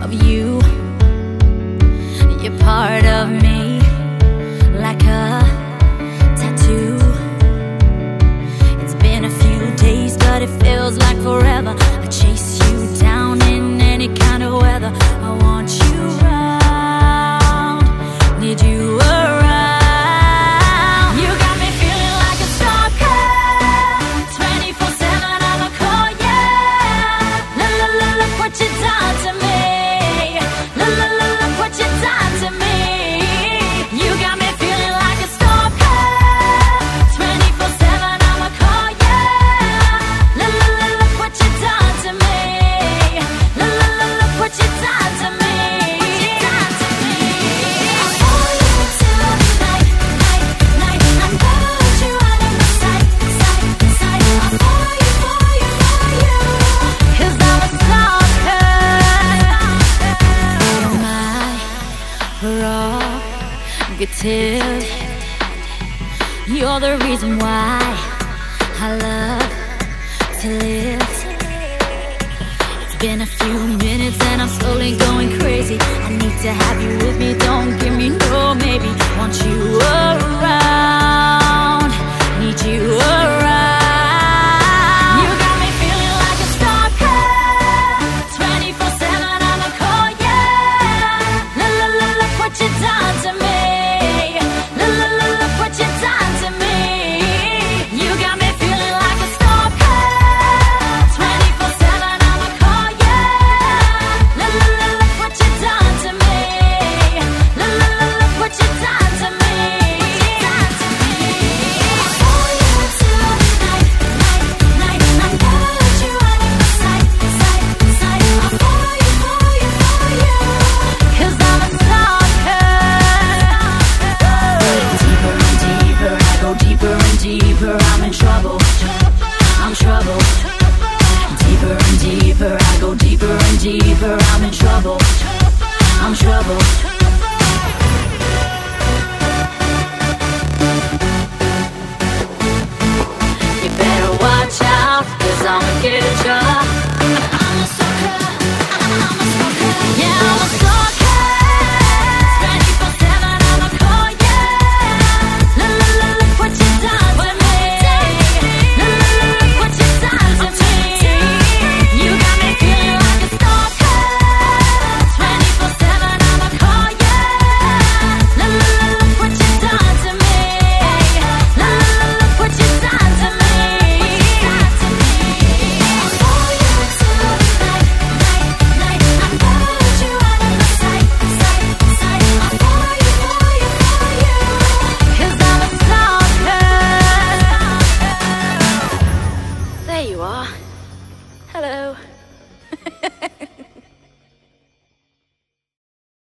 of you. You're part of me, like a tattoo. It's been a few days, but it feels like forever. I chase you down in any kind of weather. I want you around, need you around. You got me feeling like a stalker. 24/7 I'ma call ya. La la la, look what you done to me. La la la, look what you done to me. You got me feeling like a stalker. 24/7 I'ma call ya. La la la, look what you done to me. La la la, look what you done to me. You're the reason why I love to live. It's been a few minutes and I'm slowly going crazy. I need to have you with me, don't give me no maybe. Want you around, need you around. You got me feeling like a stalker. 24/7 I'ma call ya. La la la, look what you done to me. I'm in trouble, I'm trouble. Deeper and deeper, I go deeper and deeper. I'm in trouble, I'm trouble.